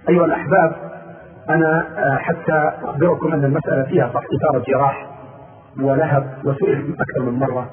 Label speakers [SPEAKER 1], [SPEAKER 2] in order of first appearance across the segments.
[SPEAKER 1] أيها الأحباب، أنا حتى أخبركم أن المسألة فيها صح إثارة جراح ولهب، وسئل أكثر من مرة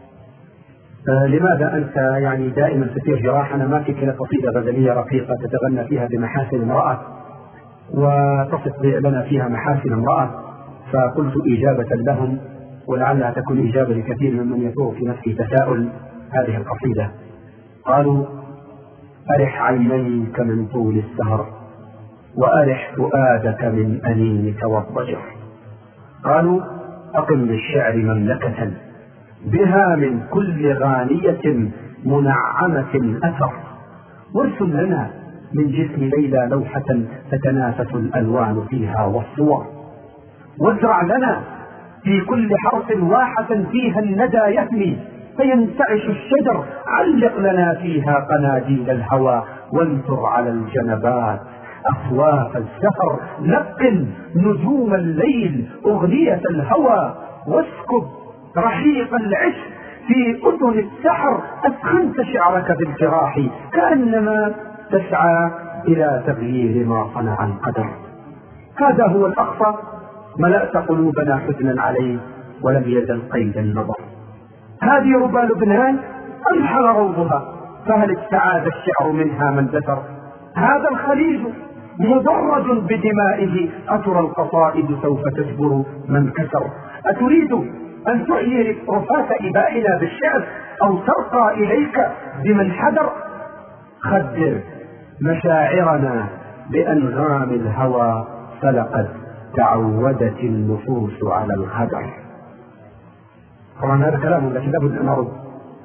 [SPEAKER 1] لماذا أنت يعني دائما تثير جراح؟ أنا ما فيك إلا قصيدة غزلية رقيقة تتغنى فيها بمحاسن امرأة وتصف لنا فيها محاسن امرأة. فقلت إجابة لهم، ولعلها تكون إجابة لكثير ممن يثور في نفسه تساؤل، هذه القصيدة: قالوا أرح عينيك من طول السهر، وأرح فؤادك من أنينك والضجر. قالوا أقم للشعر مملكة بها من كل غانية منعمة أثر، وارسم لنا من جسم ليلى لوحة تتنافس الألوان فيها والصور، وازرع لنا في كل حرف واحة فيها الندى يهمي فينتعش الشجر، علق لنا فيها قناديل الهوى وانثر على الجنبات أصواف السفر، نقل نجوم الليل أغنية الهوى، واسكب رحيق العشق في أذن السحر، أسخنت شعرك بالجراح كأنما تسعى إلى تغيير ما صنع القدر. هذا هو الأقصى، ملأت قلوبنا حزنا عليه ولم يزل قيد النظر. هذه ربى لبنان أنحل روضها، فهل استعاذ الشعر منها من دثر؟ هذا الخليج مدرج بدمائه، أترى القصائد سوف تجبر من كسر؟ أتريد أن تحيي رفاة إبائنا بالشعر أو ترقى إليك بمن حذر؟ خدر مشاعرنا بأنغام الهوى، فلقد تعودت النفوس على الغدر. طبعا هذا كلام لكن لابد أن أرد.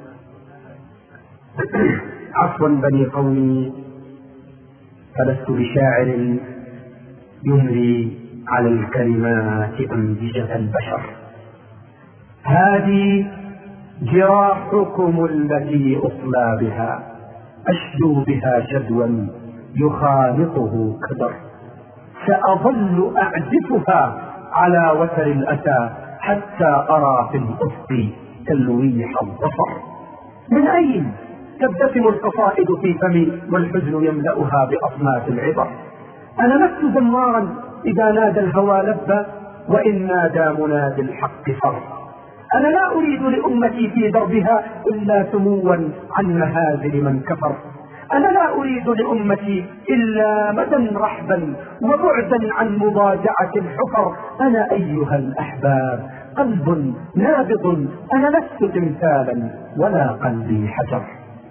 [SPEAKER 1] عفوا بني قومي، فلست بشاعر يمري على الكلمات أنبجة البشر، هذه جراحكم التي أصلى بها، أشدو بها جدوا يخالطه كدر، سأظل أعزفها على وتر الأسى حتى أرى في الأفق تلويح الظفر. من أين تبتسم القصائد في فمي والحزن يملأها بأصناف العبر؟ أنا لست زمارا إذا نادى الهوى لبى، وإن نادى منادي الحق فر. أنا لا أريد لأمتي في دربها إلا سموا عن مهازل من كفر. أنا لا أريد لأمتي إلا مدى رحبا وبعدا عن مضاجعة الحفر. أنا أيها الأحباب قلب نابض، أنا لست تمثالا ولا قلبي حجر.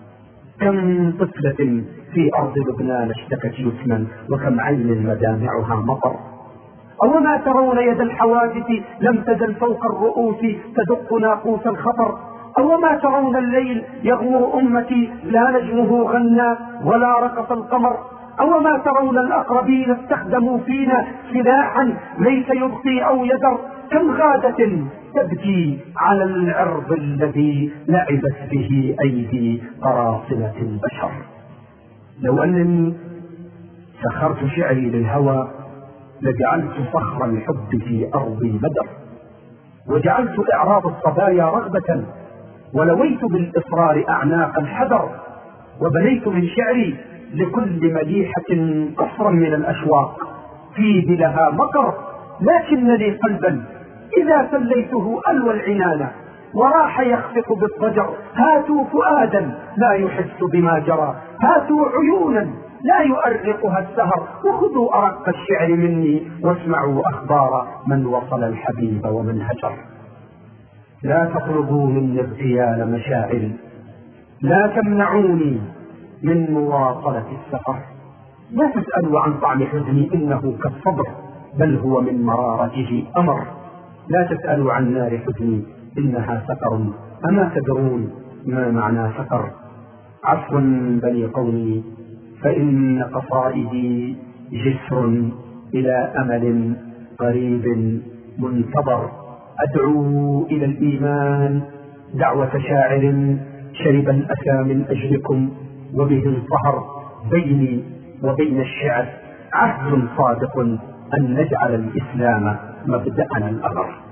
[SPEAKER 1] كم طفلة في أرض لبنان اشتكت يتما، وكم عين مدامعها مطر. أو ما ترون يد الحوادث لم تزل فوق الرؤوس تدق ناقوس الخطر. أو ما ترون الليل يغمر أمتي لا نجمه غنى ولا رقص القمر. أو ما ترون الأقربين استخدموا فينا سلاحا ليس يبقي أو يذر. كم غادة تبكي على العرض الذي لعبت به أيدي قراصنة البشر. لو أنني سخرت شعري للهوى لجعلت صخر الحب في أرضي بدر، وجعلت إعراض الصبايا رغبة، ولويت بالإصرار أعناق الحذر، وبنيت من شعري لكل مليحة قصرا من الأشواق فيه لها مقر. لكن لي قلبا إذا سليته ألوى العنانة وراح يخفق بالضجر. هاتوا فؤادا لا يحس بما جرى، هاتوا عيونا لا يؤرقها السهر، وخذوا أرق الشعر مني واسمعوا أخبار من وصل الحبيب ومن هجر. لا تطلبوا مني اغتيال مشاعري، لا تمنعوني من مواصلة السفر. لا تسألوا عن طعم حزني إنه كالصبر، بل هو من مرارته أمر. لا تسألوا عن نار حزني إنها سقر، أما تدرون ما معنى سقر؟ عفوا بني قومي، فإن قصائدي جسر إلى أمل قريب منتظر. أدعو إلى الإيمان دعوة شاعر شرب الأسى من أجلكم، وبه انصهر بيني وبين الشعر عهد صادق أن نجعل الإسلام مبدأنا الأمر.